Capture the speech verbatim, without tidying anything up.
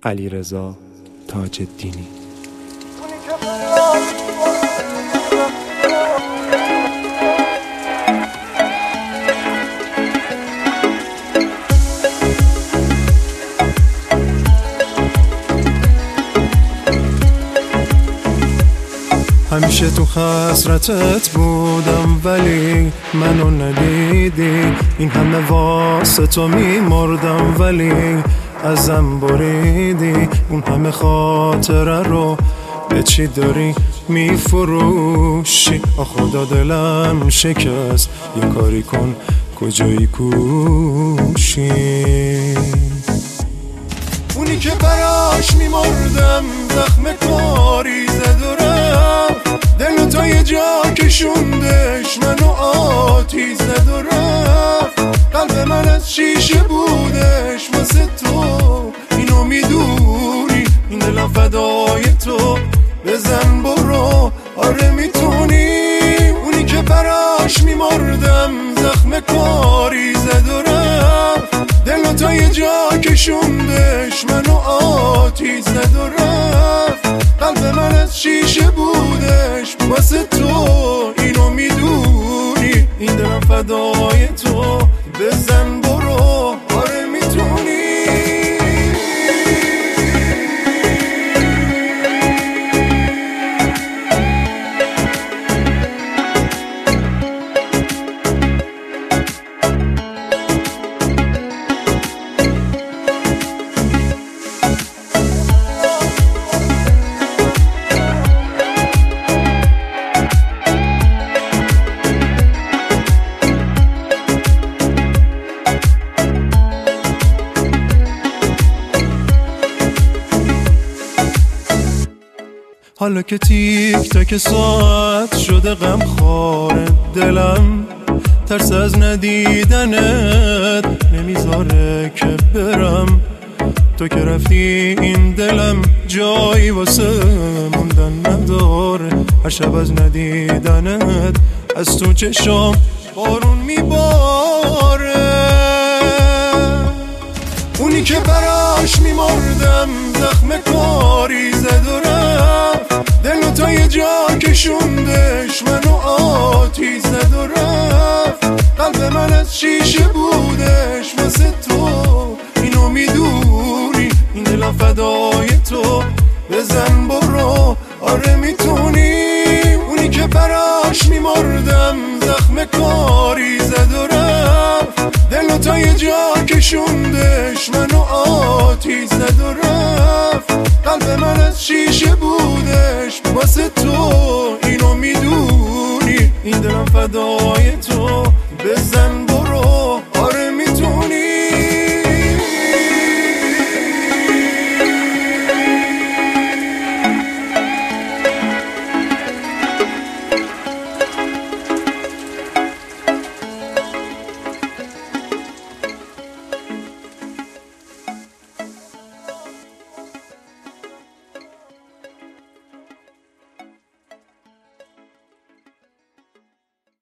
علیرضا تاج‌الدینی. همیشه تو حسرتت بودم ولی منو ندیدی، این همه واسه تو میمردم ولی ازم بریدی، اون همه خاطره رو به چی داری میفروشی؟ آ خدا دلم شکست، یه کاری کن کجایی کوشی؟ اونی که براش میمردم زخم کاری زد و رفت، دلو تا یه جا کشوندش منو آتیش زد و رفت، قلب من از شیشه بودش واسه تو، اینو میدونی این دلم فدای تو، بزن برو آره میتونی. اونی که براش میمردم زخم کاری زد و رفت، دلو تا یه جا کشوندش منو آتیش زد و رفت، قلب من از شیشه بودش واسه تو، اینو میدونی این دلم فدای تو، بزن برو آره میتونی. حالا که تیک تاک ساعت شده غم خوار دلم، ترس از ندیدنت نمیذاره که برم، تو که رفتی این دلم جایی واسه موندن نداره، هر شب از ندیدنت از تو چشام بارون میباره. اونی که براش میمردم زخم کاری زد و رفت، دلو تا یه جا کشوندش منو آتیش زد و رفت، قلب من از شیشه بودش واسه تو، اینو میدونی این دلم فدای تو، بزن برو آره میتونی. اونی که براش میمردم زخم کاری زد و رفت، دلو تا یه جا کشوندش منو آتیش زد و رفت، قلب من از شیشه بودش واسه تو، اینو میدونی این دلم فدای تو، بزن